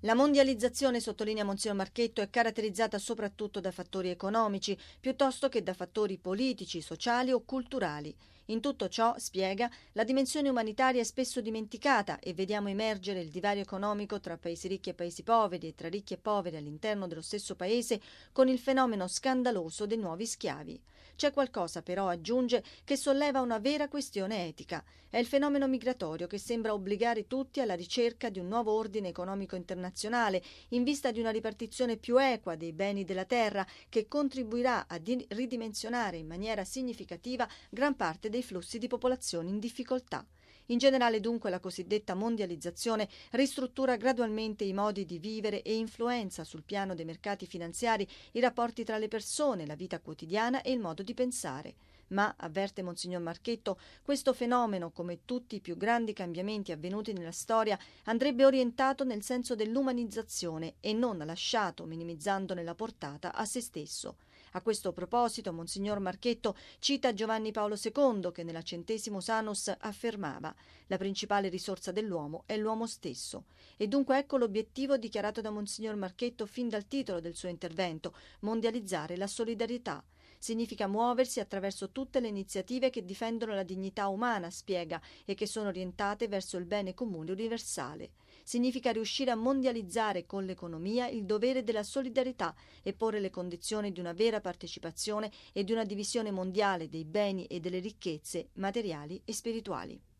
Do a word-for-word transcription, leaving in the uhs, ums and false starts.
La mondializzazione, sottolinea Monsignor Marchetto, è caratterizzata soprattutto da fattori economici, piuttosto che da fattori politici, sociali o culturali. In tutto ciò, spiega, la dimensione umanitaria è spesso dimenticata e vediamo emergere il divario economico tra paesi ricchi e paesi poveri e tra ricchi e poveri all'interno dello stesso paese con il fenomeno scandaloso dei nuovi schiavi. C'è qualcosa però, aggiunge, che solleva una vera questione etica. È il fenomeno migratorio che sembra obbligare tutti alla ricerca di un nuovo ordine economico internazionale in vista di una ripartizione più equa dei beni della terra che contribuirà a di- ridimensionare in maniera significativa gran parte dei flussi di popolazione in difficoltà. In generale, dunque, la cosiddetta mondializzazione ristruttura gradualmente i modi di vivere e influenza sul piano dei mercati finanziari i rapporti tra le persone, la vita quotidiana e il modo di pensare. Ma, avverte Monsignor Marchetto, questo fenomeno, come tutti i più grandi cambiamenti avvenuti nella storia, andrebbe orientato nel senso dell'umanizzazione e non lasciato, minimizzandone la portata, a se stesso. A questo proposito, Monsignor Marchetto cita Giovanni Paolo secondo, che nella Centesimus Annus affermava: la principale risorsa dell'uomo è l'uomo stesso. E dunque ecco l'obiettivo dichiarato da Monsignor Marchetto fin dal titolo del suo intervento: mondializzare la solidarietà. Significa muoversi attraverso tutte le iniziative che difendono la dignità umana, spiega, e che sono orientate verso il bene comune universale. Significa riuscire a mondializzare con l'economia il dovere della solidarietà e porre le condizioni di una vera partecipazione e di una divisione mondiale dei beni e delle ricchezze materiali e spirituali.